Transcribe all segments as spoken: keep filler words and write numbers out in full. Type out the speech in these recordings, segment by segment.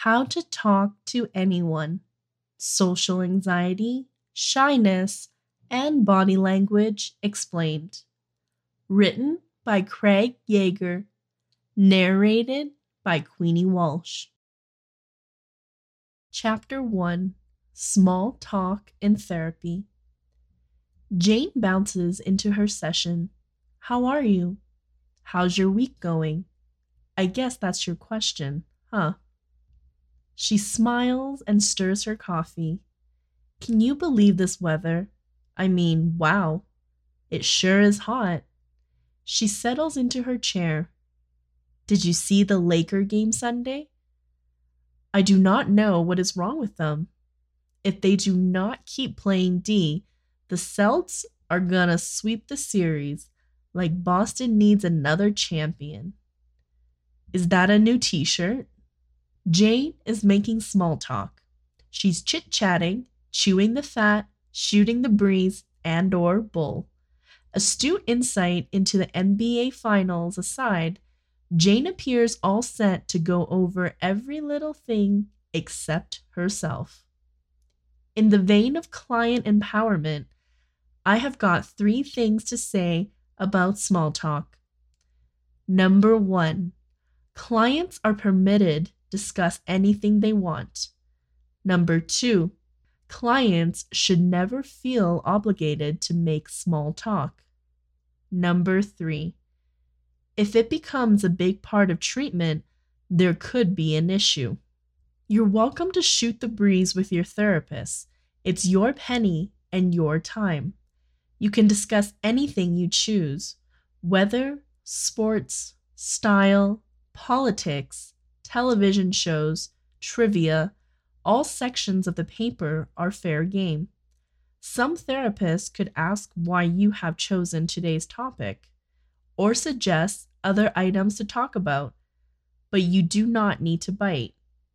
How to talk to anyone, social anxiety, shyness, and body language explained. Written by Craig Yeager. Narrated by Queenie Walsh. Chapter one. Small Talk in Therapy. Jane bounces into her session. How are you? How's your week going? I guess that's your question, huh? She smiles and stirs her coffee. Can you believe this weather? I mean, wow. It sure is hot. She settles into her chair. Did you see the Laker game Sunday? I do not know what is wrong with them. If they do not keep playing D, the Celts are gonna sweep the series like Boston needs another champion. Is that a new t-shirt? Jane is making small talk. She's chit-chatting, chewing the fat, shooting the breeze, and or bull. Astute insight into the N B A Finals aside, Jane appears all set to go over every little thing except herself. In the vein of client empowerment, I have got three things to say about small talk. Number one, clients are permitted to discuss anything they want. Number two, clients should never feel obligated to make small talk. Number three, if it becomes a big part of treatment, there could be an issue. You're welcome to shoot the breeze with your therapist. It's your penny and your time. You can discuss anything you choose: weather, sports, style, politics, television shows, trivia. All sections of the paper are fair game. Some therapists could ask why you have chosen today's topic, or suggest other items to talk about, but you do not need to bite.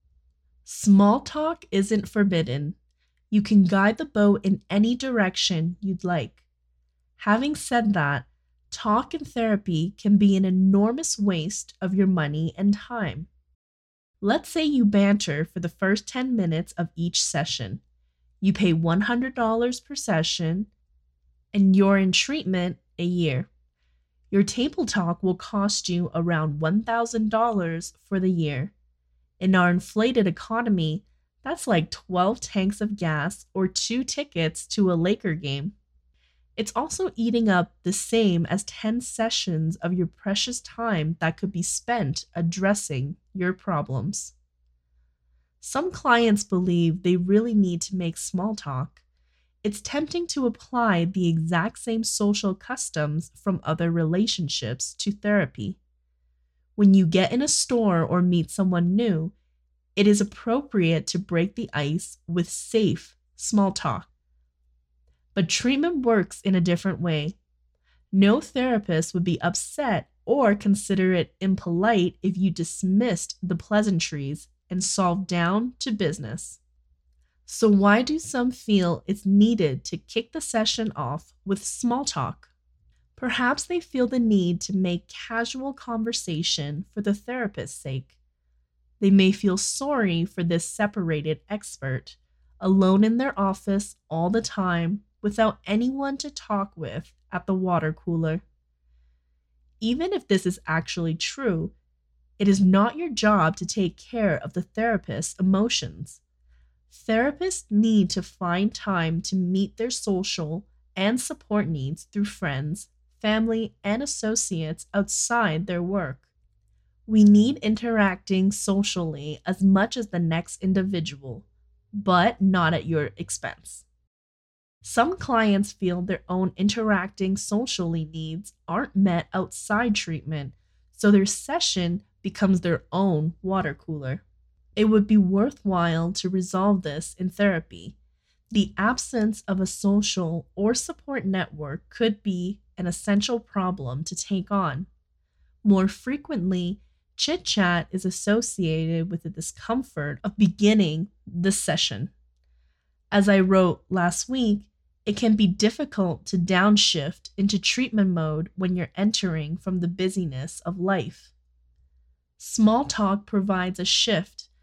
Small talk isn't forbidden. You can guide the boat in any direction you'd like. Having said that, talk in therapy can be an enormous waste of your money and time. Let's say you banter for the first ten minutes of each session. You pay one hundred dollars per session, and you're in treatment a year. Your table talk will cost you around one thousand dollars for the year. In our inflated economy, that's like twelve tanks of gas or two tickets to a Laker game. It's also eating up the same as ten sessions of your precious time that could be spent addressing your problems. Some clients believe they really need to make small talk. It's tempting to apply the exact same social customs from other relationships to therapy. When you get in a store or meet someone new, it is appropriate to break the ice with safe small talk. But treatment works in a different way. No therapist would be upset or consider it impolite if you dismissed the pleasantries and solved down to business. So why do some feel it's needed to kick the session off with small talk? Perhaps they feel the need to make casual conversation for the therapist's sake. They may feel sorry for this separated expert, alone in their office all the time without anyone to talk with at the water cooler. Even if this is actually true, it is not your job to take care of the therapist's emotions. Therapists need to find time to meet their social and support needs through friends, family, and associates outside their work. We need interacting socially as much as the next individual, but not at your expense. Some clients feel their own interacting socially needs aren't met outside treatment, so their session becomes their own water cooler. It would be worthwhile to resolve this in therapy. The absence of a social or support network could be an essential problem to take on. More frequently, chit-chat is associated with the discomfort of beginning the session. As I wrote last week, it can be difficult to downshift into treatment mode when you're entering from the busyness of life. Small talk provides a shift